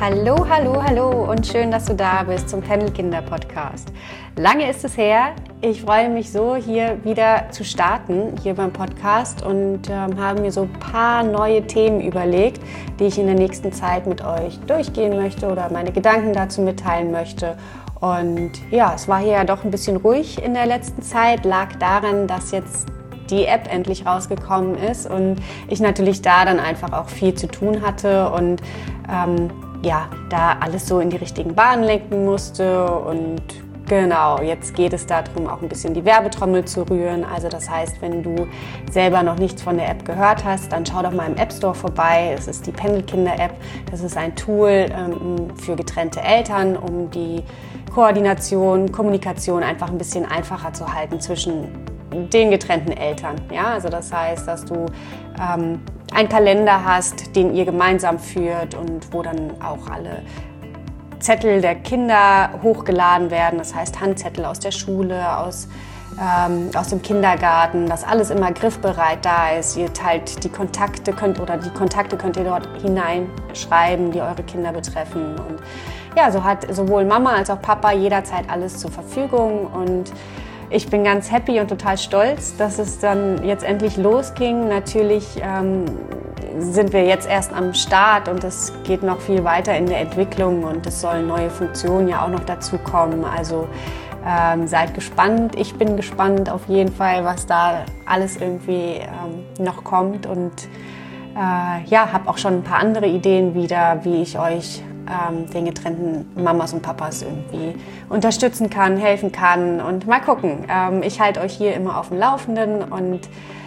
Hallo, hallo, hallo und schön, dass du da bist zum Pendelkinder-Podcast. Lange ist es her. Ich freue mich so, hier wieder zu starten, hier beim Podcast und habe mir so ein paar neue Themen überlegt, die ich in der nächsten Zeit mit euch durchgehen möchte oder meine Gedanken dazu mitteilen möchte. Und ja, es war hier ja doch ein bisschen ruhig in der letzten Zeit, lag daran, dass jetzt die App endlich rausgekommen ist und ich natürlich da dann einfach auch viel zu tun hatte und da alles so in die richtigen Bahnen lenken musste. Und genau, jetzt geht es darum, auch ein bisschen die Werbetrommel zu rühren. Also das heißt, wenn du selber noch nichts von der App gehört hast, dann schau doch mal im App Store vorbei. Es ist die Pendelkinder-App. Das ist ein Tool für getrennte Eltern, um die Koordination, Kommunikation einfach ein bisschen einfacher zu halten zwischen den getrennten Eltern. Ja, also das heißt, dass du einen Kalender hast, den ihr gemeinsam führt und wo dann auch alle Zettel der Kinder hochgeladen werden. Das heißt Handzettel aus der Schule, aus dem Kindergarten, dass alles immer griffbereit da ist. Ihr teilt die Kontakte könnt ihr dort hineinschreiben, die eure Kinder betreffen. Und ja, so hat sowohl Mama als auch Papa jederzeit alles zur Verfügung. Und ich bin ganz happy und total stolz, dass es dann jetzt endlich losging. Natürlich sind wir jetzt erst am Start und es geht noch viel weiter in der Entwicklung und es sollen neue Funktionen ja auch noch dazu kommen. Also seid gespannt. Ich bin gespannt auf jeden Fall, was da alles irgendwie noch kommt und habe auch schon ein paar andere Ideen wieder, wie ich euch den getrennten Mamas und Papas irgendwie unterstützen kann, helfen kann und mal gucken. Ich halte euch hier immer auf dem Laufenden und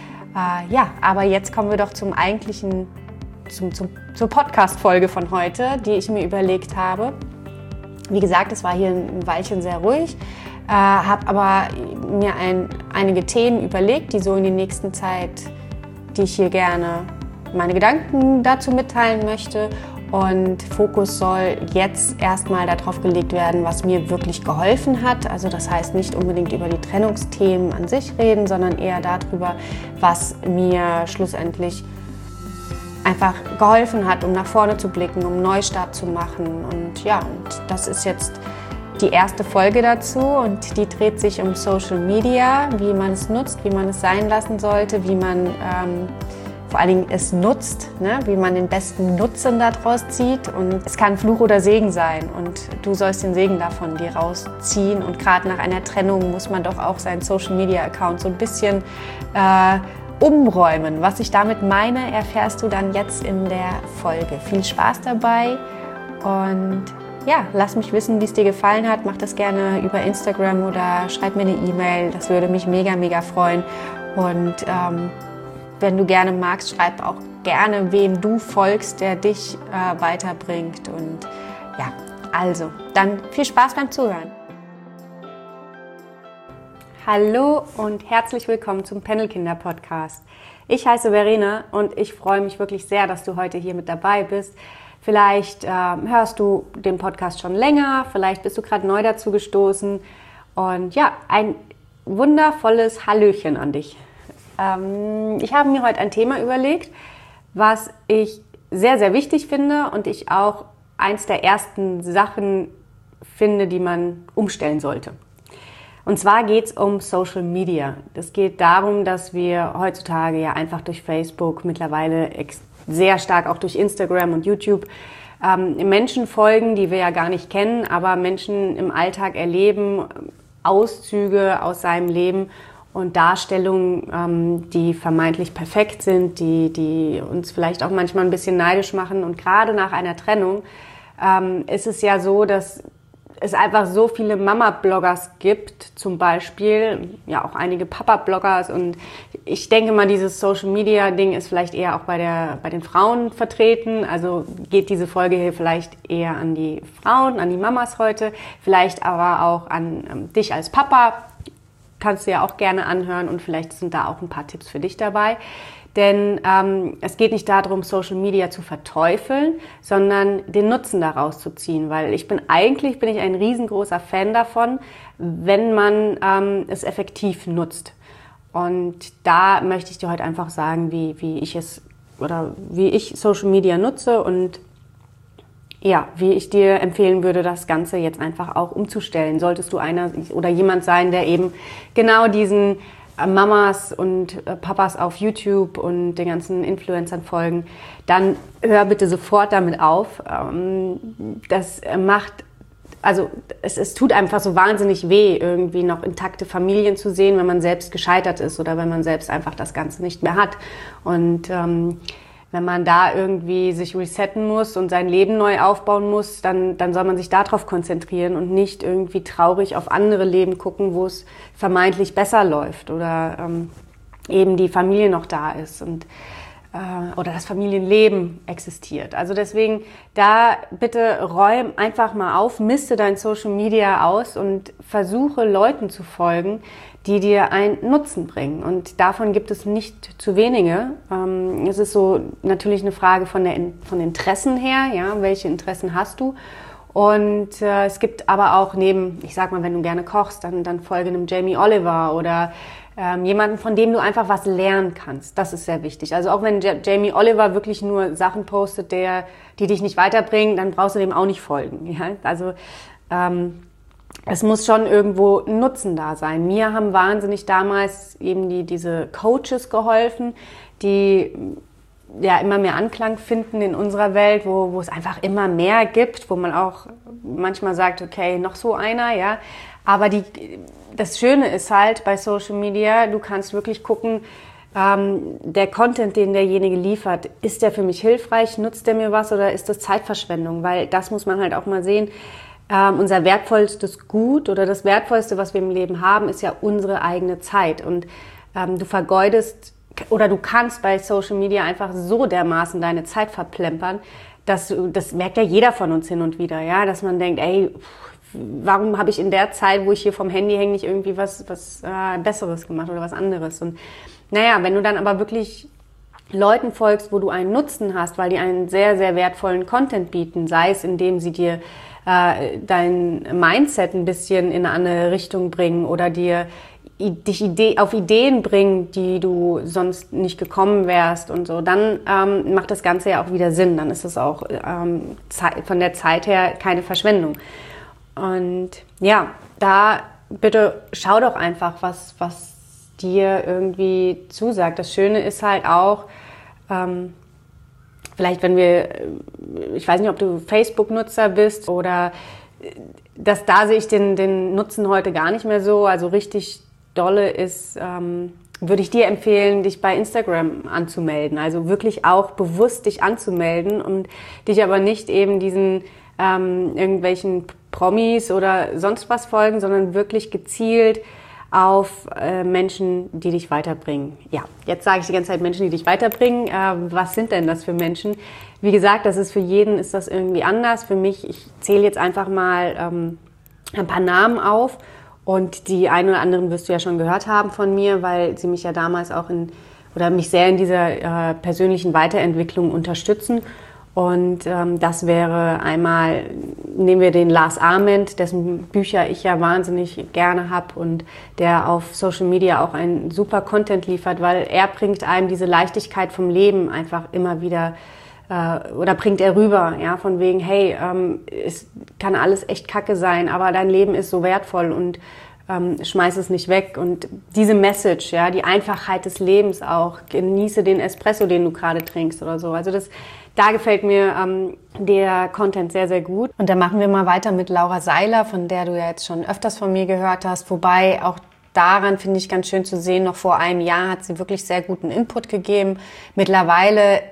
aber jetzt kommen wir doch zum eigentlichen, zur Podcast-Folge von heute, die ich mir überlegt habe. Wie gesagt, es war hier ein Weilchen sehr ruhig, habe aber mir einige Themen überlegt, die so in der nächsten Zeit, die ich hier gerne meine Gedanken dazu mitteilen möchte. Und Fokus soll jetzt erstmal darauf gelegt werden, was mir wirklich geholfen hat. Also das heißt nicht unbedingt über die Trennungsthemen an sich reden, sondern eher darüber, was mir schlussendlich einfach geholfen hat, um nach vorne zu blicken, um einen Neustart zu machen. Und ja, und das ist jetzt die erste Folge dazu und die dreht sich um Social Media, wie man es nutzt, wie man es sein lassen sollte, wie man vor allen Dingen es nutzt, ne? Wie man den besten Nutzen daraus zieht. Und es kann Fluch oder Segen sein und du sollst den Segen davon dir rausziehen. Und gerade nach einer Trennung muss man doch auch seinen Social-Media-Account so ein bisschen umräumen. Was ich damit meine, erfährst du dann jetzt in der Folge. Viel Spaß dabei und ja, lass mich wissen, wie es dir gefallen hat. Mach das gerne über Instagram oder schreib mir eine E-Mail. Das würde mich mega, mega freuen. Und wenn du gerne magst, schreib auch gerne, wem du folgst, der dich weiterbringt. Und ja, also, dann viel Spaß beim Zuhören. Hallo und herzlich willkommen zum Pendelkinder-Podcast. Ich heiße Verena und ich freue mich wirklich sehr, dass du heute hier mit dabei bist. Vielleicht hörst du den Podcast schon länger, vielleicht bist du gerade neu dazu gestoßen. Und ja, ein wundervolles Hallöchen an dich. Ich habe mir heute ein Thema überlegt, was ich sehr, sehr wichtig finde und ich auch eins der ersten Sachen finde, die man umstellen sollte. Und zwar geht es um Social Media. Es geht darum, dass wir heutzutage ja einfach durch Facebook, mittlerweile sehr stark auch durch Instagram und YouTube, Menschen folgen, die wir ja gar nicht kennen, aber Menschen im Alltag erleben, Auszüge aus seinem Leben und Darstellungen, die vermeintlich perfekt sind, die uns vielleicht auch manchmal ein bisschen neidisch machen. Und gerade nach einer Trennung ist es ja so, dass es einfach so viele Mama-Bloggers gibt, zum Beispiel, ja auch einige Papa-Bloggers. Und ich denke mal, dieses Social-Media-Ding ist vielleicht eher auch bei den Frauen vertreten. Also geht diese Folge hier vielleicht eher an die Frauen, an die Mamas heute, vielleicht aber auch an dich als Papa. Kannst du ja auch gerne anhören und vielleicht sind da auch ein paar Tipps für dich dabei. Denn es geht nicht darum, Social Media zu verteufeln, sondern den Nutzen daraus zu ziehen. Weil eigentlich bin ich ein riesengroßer Fan davon, wenn man es effektiv nutzt. Und da möchte ich dir heute einfach sagen, wie ich Social Media nutze und ja, wie ich dir empfehlen würde, das Ganze jetzt einfach auch umzustellen. Solltest du einer oder jemand sein, der eben genau diesen Mamas und Papas auf YouTube und den ganzen Influencern folgen, dann hör bitte sofort damit auf. Das macht, also es tut einfach so wahnsinnig weh, irgendwie noch intakte Familien zu sehen, wenn man selbst gescheitert ist oder wenn man selbst einfach das Ganze nicht mehr hat. Und wenn man da irgendwie sich resetten muss und sein Leben neu aufbauen muss, dann soll man sich darauf konzentrieren und nicht irgendwie traurig auf andere Leben gucken, wo es vermeintlich besser läuft oder eben die Familie noch da ist und oder das Familienleben existiert. Also deswegen da bitte räum einfach mal auf, miste dein Social Media aus und versuche Leuten zu folgen, die dir einen Nutzen bringen. Und davon gibt es nicht zu wenige. Es ist so natürlich eine Frage von Interessen her, ja, welche Interessen hast du? Und es gibt aber auch ich sag mal, wenn du gerne kochst, dann folge einem Jamie Oliver oder jemanden, von dem du einfach was lernen kannst. Das ist sehr wichtig. Also auch wenn Jamie Oliver wirklich nur Sachen postet, die dich nicht weiterbringen, dann brauchst du dem auch nicht folgen. Ja? Also es muss schon irgendwo ein Nutzen da sein. Mir haben wahnsinnig damals eben diese Coaches geholfen, die ja immer mehr Anklang finden in unserer Welt, wo es einfach immer mehr gibt, wo man auch manchmal sagt, okay, noch so einer, ja. Aber das Schöne ist halt bei Social Media, du kannst wirklich gucken, der Content, den derjenige liefert, ist der für mich hilfreich, nutzt der mir was oder ist das Zeitverschwendung? Weil das muss man halt auch mal sehen. Unser wertvollstes Gut oder das Wertvollste, was wir im Leben haben, ist ja unsere eigene Zeit. Und du vergeudest oder du kannst bei Social Media einfach so dermaßen deine Zeit verplempern, das merkt ja jeder von uns hin und wieder, ja, dass man denkt, ey, warum habe ich in der Zeit, wo ich hier vom Handy hänge, nicht irgendwie was Besseres gemacht oder was anderes? Und naja, wenn du dann aber wirklich Leuten folgst, wo du einen Nutzen hast, weil die einen sehr, sehr wertvollen Content bieten, sei es, indem sie dir dein Mindset ein bisschen in eine andere Richtung bringen oder dich auf Ideen bringen, die du sonst nicht gekommen wärst und so, dann macht das Ganze ja auch wieder Sinn. Dann ist es auch von der Zeit her keine Verschwendung. Und ja, da bitte schau doch einfach, was dir irgendwie zusagt. Das Schöne ist halt auch, vielleicht ich weiß nicht, ob du Facebook-Nutzer bist oder da sehe ich den Nutzen heute gar nicht mehr so. Also richtig dolle ist, würde ich dir empfehlen, dich bei Instagram anzumelden. Also wirklich auch bewusst dich anzumelden und dich aber nicht eben diesen irgendwelchen Promis oder sonst was folgen, sondern wirklich gezielt auf Menschen, die dich weiterbringen. Ja, jetzt sage ich die ganze Zeit Menschen, die dich weiterbringen. Was sind denn das für Menschen? Wie gesagt, für jeden ist das irgendwie anders. Für mich, ich zähle jetzt einfach mal ein paar Namen auf und die einen oder anderen wirst du ja schon gehört haben von mir, weil sie mich ja damals auch mich sehr in dieser persönlichen Weiterentwicklung unterstützen. Und das wäre einmal, nehmen wir den Lars Ament, dessen Bücher ich ja wahnsinnig gerne habe und der auf Social Media auch einen super Content liefert, weil er bringt einem diese Leichtigkeit vom Leben einfach immer wieder oder bringt er rüber, ja, von wegen, hey, es kann alles echt kacke sein, aber dein Leben ist so wertvoll und schmeiß es nicht weg. Und diese Message, ja, die Einfachheit des Lebens auch, genieße den Espresso, den du gerade trinkst oder so. Also da gefällt mir der Content sehr, sehr gut. Und dann machen wir mal weiter mit Laura Seiler, von der du ja jetzt schon öfters von mir gehört hast. Wobei auch daran finde ich ganz schön zu sehen, noch vor einem Jahr hat sie wirklich sehr guten Input gegeben. Mittlerweile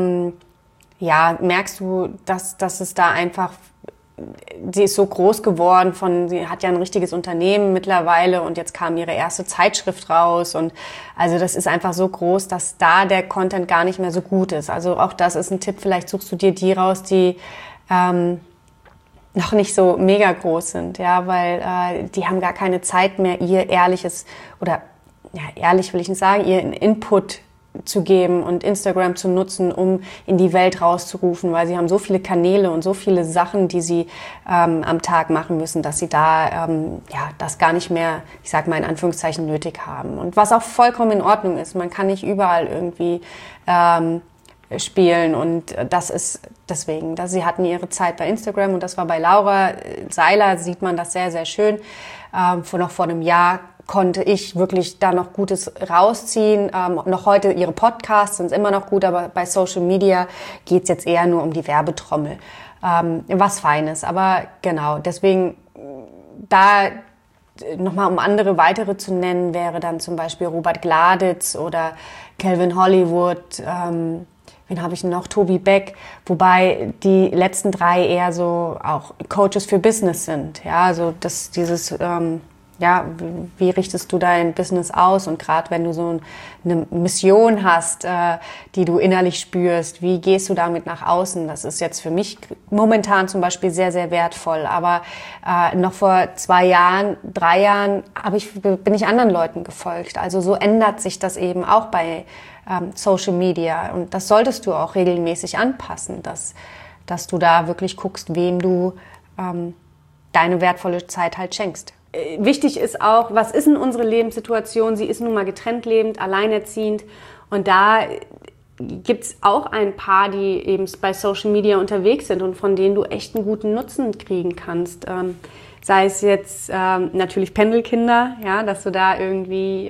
merkst du, dass es da einfach, sie ist so groß geworden, sie hat ja ein richtiges Unternehmen mittlerweile und jetzt kam ihre erste Zeitschrift raus und also das ist einfach so groß, dass da der Content gar nicht mehr so gut ist. Also auch das ist ein Tipp, vielleicht suchst du dir die raus, die noch nicht so mega groß sind, ja, weil die haben gar keine Zeit mehr, ihr ehrliches oder ja, ehrlich will ich nicht sagen, ihren Input zu geben und Instagram zu nutzen, um in die Welt rauszurufen, weil sie haben so viele Kanäle und so viele Sachen, die sie am Tag machen müssen, dass sie da das gar nicht mehr, ich sag mal in Anführungszeichen, nötig haben. Und was auch vollkommen in Ordnung ist, man kann nicht überall irgendwie spielen. Und das ist deswegen, sie hatten ihre Zeit bei Instagram und das war bei Laura Seiler, sieht man das sehr, sehr schön. Noch vor einem Jahr konnte ich wirklich da noch Gutes rausziehen. Noch heute ihre Podcasts sind immer noch gut, aber bei Social Media geht's jetzt eher nur um die Werbetrommel. Was Feines, aber genau, deswegen da nochmal um andere weitere zu nennen, wäre dann zum Beispiel Robert Gladitz oder Calvin Hollywood, wen habe ich noch? Tobi Beck, wobei die letzten 3 eher so auch Coaches für Business sind. Ja, also dieses wie richtest du dein Business aus? Und gerade wenn du so eine Mission hast, die du innerlich spürst, wie gehst du damit nach außen? Das ist jetzt für mich momentan zum Beispiel sehr, sehr wertvoll. Aber noch vor 2 Jahren, 3 Jahren bin ich anderen Leuten gefolgt. Also so ändert sich das eben auch bei Social Media. Und das solltest du auch regelmäßig anpassen, dass du da wirklich guckst, wem du deine wertvolle Zeit halt schenkst. Wichtig ist auch, was ist denn unsere Lebenssituation? Sie ist nun mal getrennt lebend, alleinerziehend. Und da gibt's auch ein paar, die eben bei Social Media unterwegs sind und von denen du echt einen guten Nutzen kriegen kannst. Sei es jetzt natürlich Pendelkinder, ja, dass du da irgendwie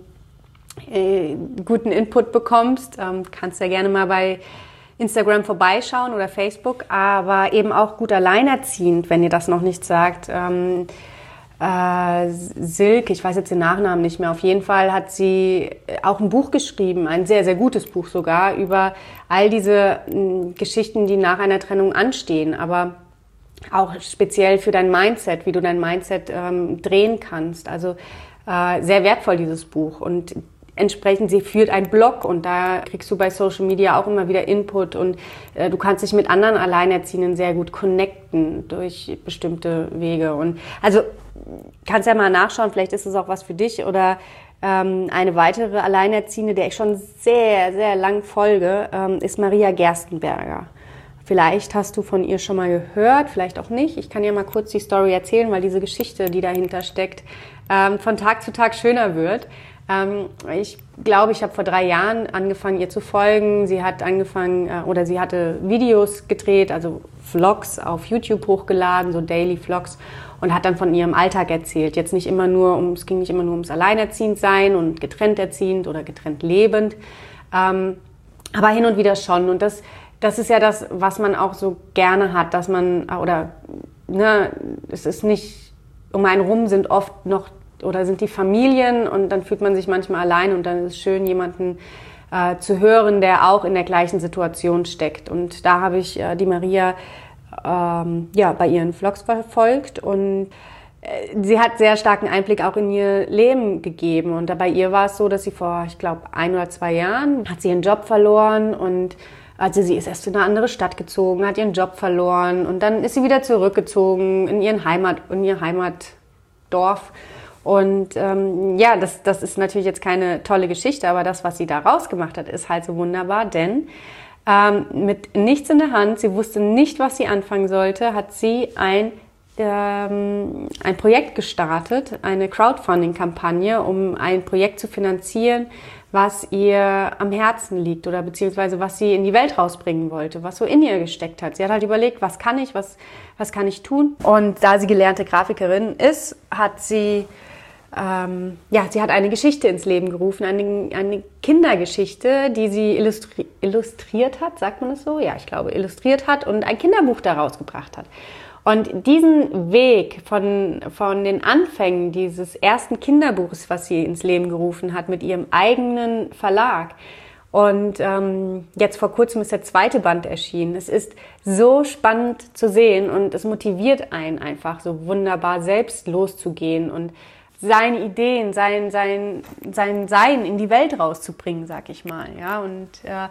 guten Input bekommst. Kannst ja gerne mal bei Instagram vorbeischauen oder Facebook, aber eben auch gut alleinerziehend, wenn ihr das noch nicht sagt. Silke, ich weiß jetzt den Nachnamen nicht mehr, auf jeden Fall hat sie auch ein Buch geschrieben, ein sehr, sehr gutes Buch sogar, über all diese Geschichten, die nach einer Trennung anstehen, aber auch speziell für dein Mindset, wie du dein Mindset drehen kannst. Also sehr wertvoll, dieses Buch. Und entsprechend, sie führt einen Blog und da kriegst du bei Social Media auch immer wieder Input und du kannst dich mit anderen Alleinerziehenden sehr gut connecten durch bestimmte Wege. Und also kannst ja mal nachschauen, vielleicht ist es auch was für dich oder eine weitere Alleinerziehende, der ich schon sehr, sehr lang folge, ist Maria Gerstenberger. Vielleicht hast du von ihr schon mal gehört, vielleicht auch nicht. Ich kann dir mal kurz die Story erzählen, weil diese Geschichte, die dahinter steckt, von Tag zu Tag schöner wird. Ich glaube, ich habe vor 3 Jahren angefangen, ihr zu folgen. Sie hat sie hatte Videos gedreht, also Vlogs auf YouTube hochgeladen, so Daily Vlogs, und hat dann von ihrem Alltag erzählt. Jetzt es ging nicht immer nur ums Alleinerziehendsein und getrennt erziehend oder getrennt lebend, aber hin und wieder schon. Und das ist ja das, was man auch so gerne hat, dass man, es ist nicht, um einen rum sind oft noch oder sind die Familien und dann fühlt man sich manchmal allein und dann ist es schön, jemanden zu hören, der auch in der gleichen Situation steckt. Und da habe ich die Maria bei ihren Vlogs verfolgt und sie hat sehr starken Einblick auch in ihr Leben gegeben. Und bei ihr war es so, dass sie vor, ich glaube, 1 oder 2 Jahren hat sie ihren Job verloren und also sie ist erst in eine andere Stadt gezogen, hat ihren Job verloren und dann ist sie wieder zurückgezogen in ihr Heimatdorf. Und das ist natürlich jetzt keine tolle Geschichte, aber das, was sie da rausgemacht hat, ist halt so wunderbar, denn mit nichts in der Hand, sie wusste nicht, was sie anfangen sollte, hat sie ein Projekt gestartet, eine Crowdfunding-Kampagne, um ein Projekt zu finanzieren, was ihr am Herzen liegt oder beziehungsweise was sie in die Welt rausbringen wollte, was so in ihr gesteckt hat. Sie hat halt überlegt, was kann ich tun? Und da sie gelernte Grafikerin ist, hat sie sie hat eine Geschichte ins Leben gerufen, eine Kindergeschichte, die sie illustriert hat, sagt man es so? Ja, ich glaube, illustriert hat und ein Kinderbuch daraus gebracht hat. Und diesen Weg von den Anfängen dieses ersten Kinderbuches, was sie ins Leben gerufen hat, mit ihrem eigenen Verlag. Und jetzt vor kurzem ist der 2. Band erschienen. Es ist so spannend zu sehen und es motiviert einen einfach so wunderbar, selbst loszugehen und seine Ideen, sein Sein in die Welt rauszubringen, sag ich mal. Ja, und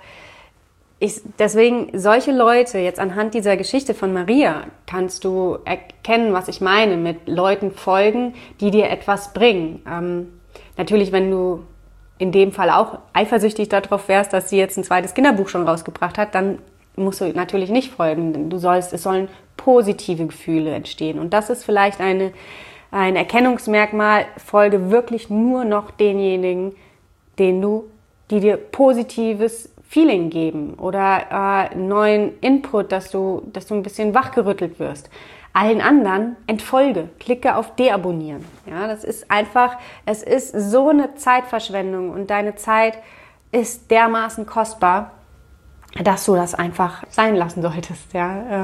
deswegen solche Leute, jetzt anhand dieser Geschichte von Maria, kannst du erkennen, was ich meine, mit Leuten folgen, die dir etwas bringen. Natürlich, wenn du in dem Fall auch eifersüchtig darauf wärst, dass sie jetzt ein 2. Kinderbuch schon rausgebracht hat, dann musst du natürlich nicht folgen. Es sollen positive Gefühle entstehen. Und das ist vielleicht ein Erkennungsmerkmal, folge wirklich nur noch denjenigen, die dir positives Feeling geben oder neuen Input, dass du ein bisschen wachgerüttelt wirst. Allen anderen entfolge, klicke auf Deabonnieren. Ja, das ist einfach, es ist so eine Zeitverschwendung und deine Zeit ist dermaßen kostbar, dass du das einfach sein lassen solltest. Ja?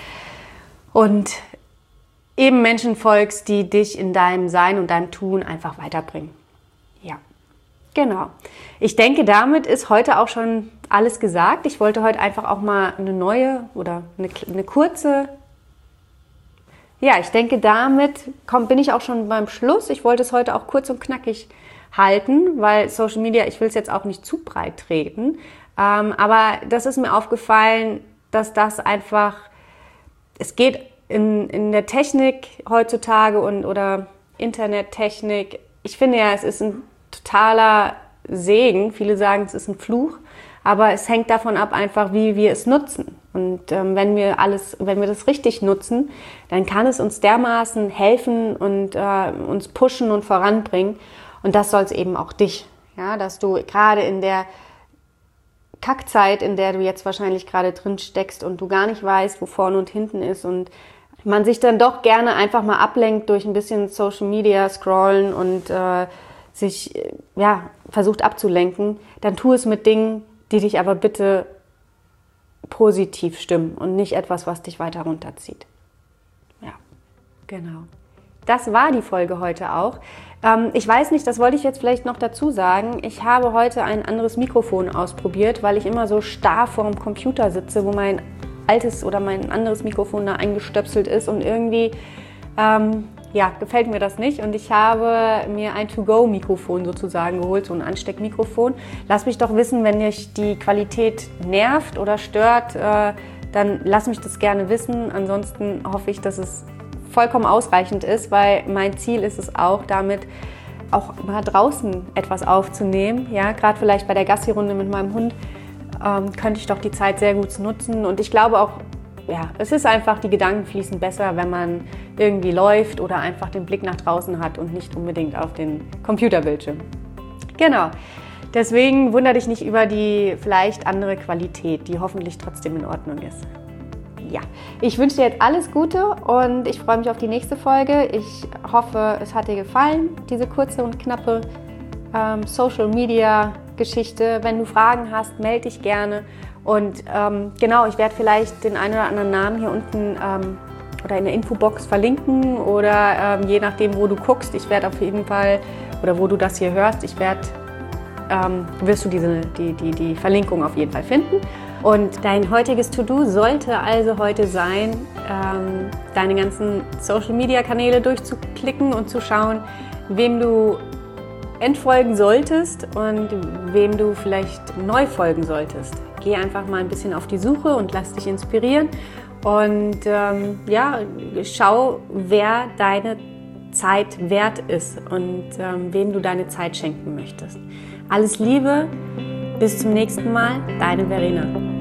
Und eben Menschen folgst, die dich in deinem Sein und deinem Tun einfach weiterbringen. Ja, genau. Ich denke, damit ist heute auch schon alles gesagt. Ich wollte heute einfach auch mal eine neue oder eine kurze... Ja, ich denke, damit bin ich auch schon beim Schluss. Ich wollte es heute auch kurz und knackig halten, weil Social Media, ich will es jetzt auch nicht zu breit treten. Aber das ist mir aufgefallen, dass das einfach, es geht in der Technik heutzutage oder Internettechnik. Ich finde ja, es ist ein totaler Segen. Viele sagen, es ist ein Fluch. Aber es hängt davon ab, einfach wie wir es nutzen. Und wenn wir das richtig nutzen, dann kann es uns dermaßen helfen und uns pushen und voranbringen. Und das soll es eben auch dich. Ja, dass du gerade in der Kackzeit, in der du jetzt wahrscheinlich gerade drin steckst und du gar nicht weißt, wo vorne und hinten ist und man sich dann doch gerne einfach mal ablenkt durch ein bisschen Social Media scrollen und sich versucht abzulenken, dann tu es mit Dingen, die dich aber bitte positiv stimmen und nicht etwas, was dich weiter runterzieht. Ja, genau. Das war die Folge heute auch. Ich weiß nicht, das wollte ich jetzt vielleicht noch dazu sagen. Ich habe heute ein anderes Mikrofon ausprobiert, weil ich immer so starr vor dem Computer sitze, wo mein altes oder mein anderes Mikrofon da eingestöpselt ist und irgendwie gefällt mir das nicht. Und ich habe mir ein To-Go-Mikrofon sozusagen geholt, so ein Ansteckmikrofon. Lass mich doch wissen, wenn dich die Qualität nervt oder stört, dann lass mich das gerne wissen. Ansonsten hoffe ich, dass es vollkommen ausreichend ist, weil mein Ziel ist es auch, damit auch mal draußen etwas aufzunehmen. Ja, gerade vielleicht bei der Gassi-Runde mit meinem Hund könnte ich doch die Zeit sehr gut nutzen. Und ich glaube auch, ja, es ist einfach, die Gedanken fließen besser, wenn man irgendwie läuft oder einfach den Blick nach draußen hat und nicht unbedingt auf den Computerbildschirm. Genau. Deswegen wundere dich nicht über die vielleicht andere Qualität, die hoffentlich trotzdem in Ordnung ist. Ja, ich wünsche dir jetzt alles Gute und ich freue mich auf die nächste Folge. Ich hoffe, es hat dir gefallen, diese kurze und knappe Social Media Geschichte. Wenn du Fragen hast, melde dich gerne. Und genau, ich werde vielleicht den einen oder anderen Namen hier unten oder in der Infobox verlinken oder je nachdem, wo du guckst. Ich werde auf jeden Fall, oder wo du das hier hörst, wirst du die Verlinkung auf jeden Fall finden. Und dein heutiges To-Do sollte also heute sein, deine ganzen Social-Media-Kanäle durchzuklicken und zu schauen, wem du entfolgen solltest und wem du vielleicht neu folgen solltest. Geh einfach mal ein bisschen auf die Suche und lass dich inspirieren und schau, wer deine Zeit wert ist und wem du deine Zeit schenken möchtest. Alles Liebe, bis zum nächsten Mal, deine Verena.